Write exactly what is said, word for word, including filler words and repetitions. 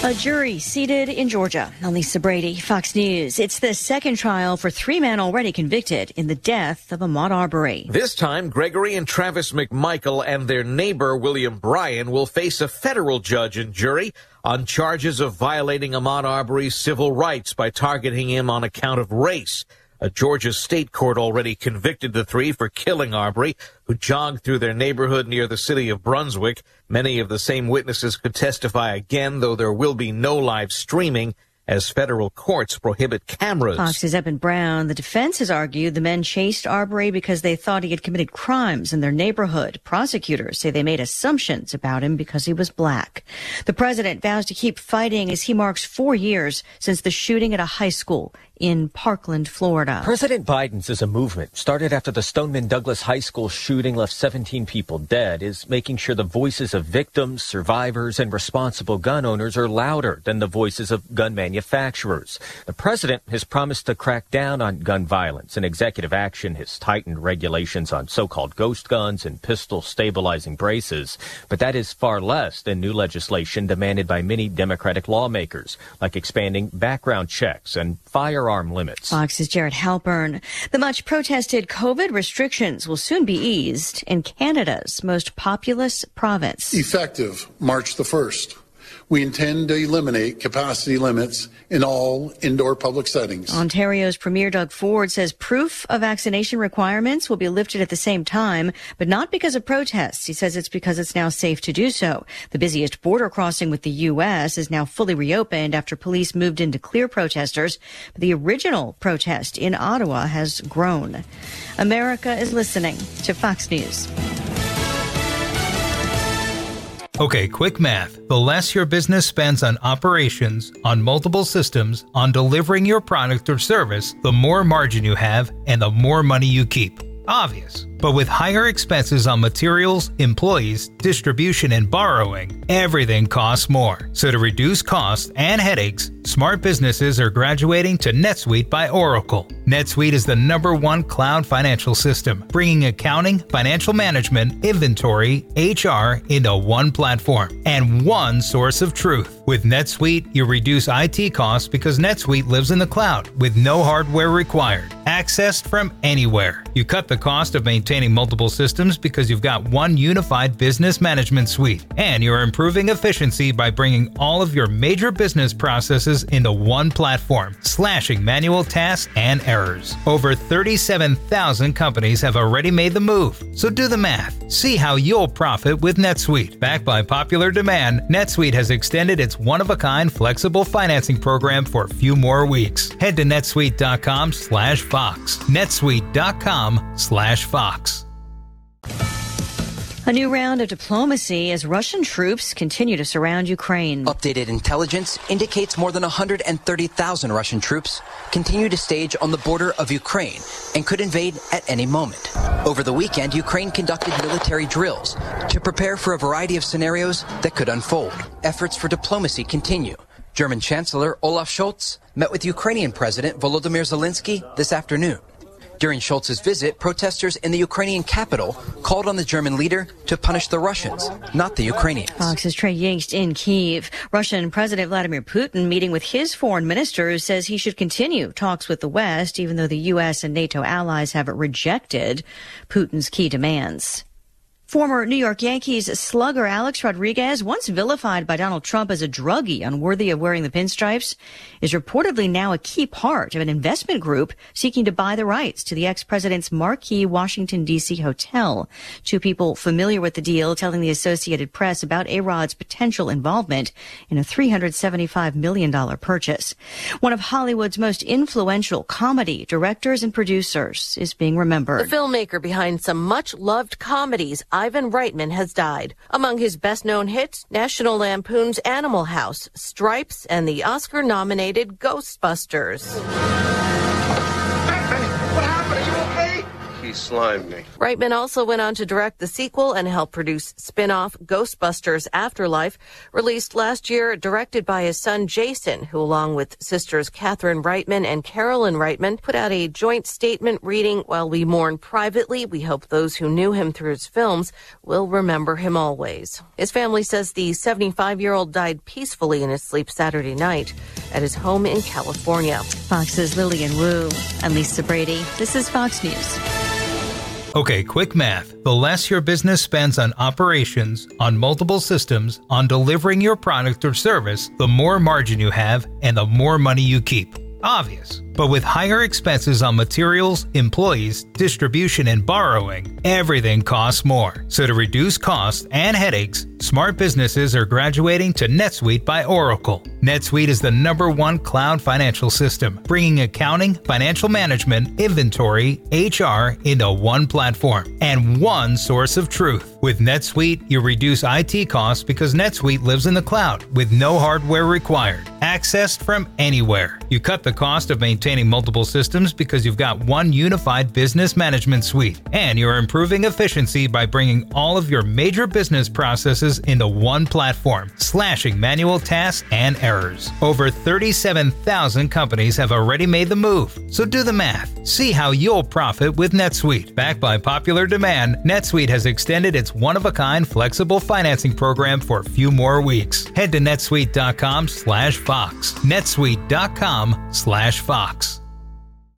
A jury seated in Georgia. I'm Lisa Brady, Fox News. It's the second trial for three men already convicted in the death of Ahmaud Arbery. This time, Gregory and Travis McMichael and their neighbor, William Bryan, will face a federal judge and jury on charges of violating Ahmaud Arbery's civil rights by targeting him on account of race. A Georgia state court already convicted the three for killing Arbery, who jogged through their neighborhood near the city of Brunswick. Many of the same witnesses could testify again, though there will be no live streaming as federal courts prohibit cameras. Fox's Eben Brown. The defense has argued the men chased Arbery because they thought he had committed crimes in their neighborhood. Prosecutors say they made assumptions about him because he was black. The president vows to keep fighting as he marks four years since the shooting at a high school in Parkland, Florida. President Biden's is a movement started after the Stoneman Douglas High School shooting left seventeen people dead, is making sure the voices of victims, survivors, and responsible gun owners are louder than the voices of gun manufacturers. The president has promised to crack down on gun violence. In executive action has tightened regulations on so-called ghost guns and pistol stabilizing braces. But that is far less than new legislation demanded by many Democratic lawmakers, like expanding background checks and firearm limits. Fox's Jared Halpern. The much protested COVID restrictions will soon be eased in Canada's most populous province. Effective March the first. We intend to eliminate capacity limits in all indoor public settings. Ontario's Premier Doug Ford says proof of vaccination requirements will be lifted at the same time, but not because of protests. He says it's because it's now safe to do so. The busiest border crossing with the U S is now fully reopened after police moved in to clear protesters. But the original protest in Ottawa has grown. America is listening to Fox News. Okay, quick math. The less your business spends on operations, on multiple systems, on delivering your product or service, the more margin you have and the more money you keep. Obvious. But with higher expenses on materials, employees, distribution, and borrowing, everything costs more. So to reduce costs and headaches, smart businesses are graduating to NetSuite by Oracle. NetSuite is the number one cloud financial system, bringing accounting, financial management, inventory, H R into one platform and one source of truth. With NetSuite, you reduce I T costs because NetSuite lives in the cloud with no hardware required, accessed from anywhere. You cut the cost of maintaining multiple systems because you've got one unified business management suite, and you're improving efficiency by bringing all of your major business processes into one platform, slashing manual tasks and errors. Over thirty-seven thousand companies have already made the move, so do the math. See how you'll profit with NetSuite. Backed by popular demand, NetSuite has extended its one-of-a-kind flexible financing program for a few more weeks. Head to netsuite.com slash Fox. netsuite.com slash Fox. A new round of diplomacy as Russian troops continue to surround Ukraine. Updated intelligence indicates more than one hundred thirty thousand Russian troops continue to stage on the border of Ukraine and could invade at any moment. Over the weekend, Ukraine conducted military drills to prepare for a variety of scenarios that could unfold. Efforts for diplomacy continue. German Chancellor Olaf Scholz met with Ukrainian President Volodymyr Zelensky this afternoon. During Scholz's visit, protesters in the Ukrainian capital called on the German leader to punish the Russians, not the Ukrainians. Fox's Trey Yingst in Kyiv. Russian President Vladimir Putin, meeting with his foreign minister, says he should continue talks with the West, even though the U S and NATO allies have rejected Putin's key demands. Former New York Yankees slugger Alex Rodriguez, once vilified by Donald Trump as a druggie unworthy of wearing the pinstripes, is reportedly now a key part of an investment group seeking to buy the rights to the ex-president's marquee Washington, D C hotel. Two people familiar with the deal telling the Associated Press about A-Rod's potential involvement in a three hundred seventy-five million dollars purchase. One of Hollywood's most influential comedy directors and producers is being remembered. The filmmaker behind some much-loved comedies, Ivan Reitman, has died. Among his best-known hits, National Lampoon's Animal House, Stripes, and the Oscar-nominated Ghostbusters. Hey, what happened? Are you okay? slimed me. Reitman also went on to direct the sequel and help produce spin-off Ghostbusters Afterlife, released last year, directed by his son Jason, who, along with sisters Catherine Reitman and Carolyn Reitman, put out a joint statement reading, "While we mourn privately, we hope those who knew him through his films will remember him always." His family says the seventy-five-year-old died peacefully in his sleep Saturday night at his home in California. Fox's Lillian Wu. I'm Lisa Brady. This is Fox News. Okay, quick math. The less your business spends on operations, on multiple systems, on delivering your product or service, the more margin you have and the more money you keep. Obvious. But with higher expenses on materials, employees, distribution, and borrowing, everything costs more. So to reduce costs and headaches, smart businesses are graduating to NetSuite by Oracle. NetSuite is the number one cloud financial system, bringing accounting, financial management, inventory, H R into one platform and one source of truth. With NetSuite, you reduce I T costs because NetSuite lives in the cloud with no hardware required, accessed from anywhere. You cut the cost of maintaining multiple systems because you've got one unified business management suite, and you're improving efficiency by bringing all of your major business processes into one platform, slashing manual tasks and errors. Over thirty-seven thousand companies have already made the move, so do the math. See how you'll profit with NetSuite. Backed by popular demand, NetSuite has extended its one-of-a-kind flexible financing program for a few more weeks. Head to netsuite dot com slash Fox. netsuite dot com slash Fox.